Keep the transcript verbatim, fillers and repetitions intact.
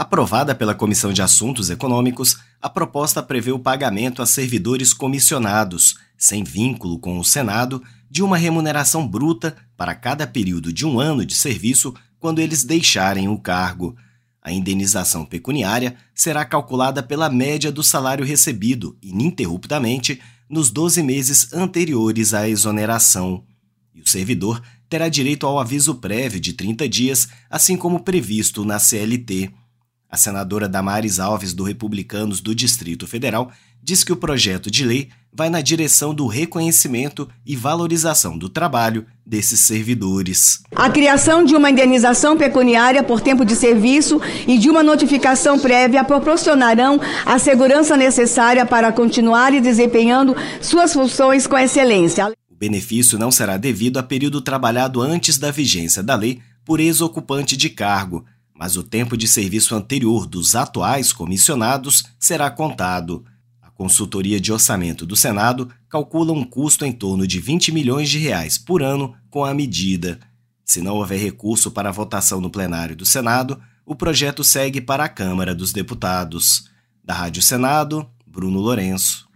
Aprovada pela Comissão de Assuntos Econômicos, a proposta prevê o pagamento a servidores comissionados, sem vínculo com o Senado, de uma remuneração bruta para cada período de um ano de serviço quando eles deixarem o cargo. A indenização pecuniária será calculada pela média do salário recebido, ininterruptamente, nos doze meses anteriores à exoneração. E o servidor terá direito ao aviso prévio de trinta dias, assim como previsto na C L T. A senadora Damares Alves, do Republicanos do Distrito Federal, diz que o projeto de lei vai na direção do reconhecimento e valorização do trabalho desses servidores. A criação de uma indenização pecuniária por tempo de serviço e de uma notificação prévia proporcionarão a segurança necessária para continuar desempenhando suas funções com excelência. O benefício não será devido a período trabalhado antes da vigência da lei por ex-ocupante de cargo, mas o tempo de serviço anterior dos atuais comissionados será contado. A Consultoria de Orçamento do Senado calcula um custo em torno de vinte milhões de reais por ano com a medida. Se não houver recurso para a votação no plenário do Senado, o projeto segue para a Câmara dos Deputados. Da Rádio Senado, Bruno Lourenço.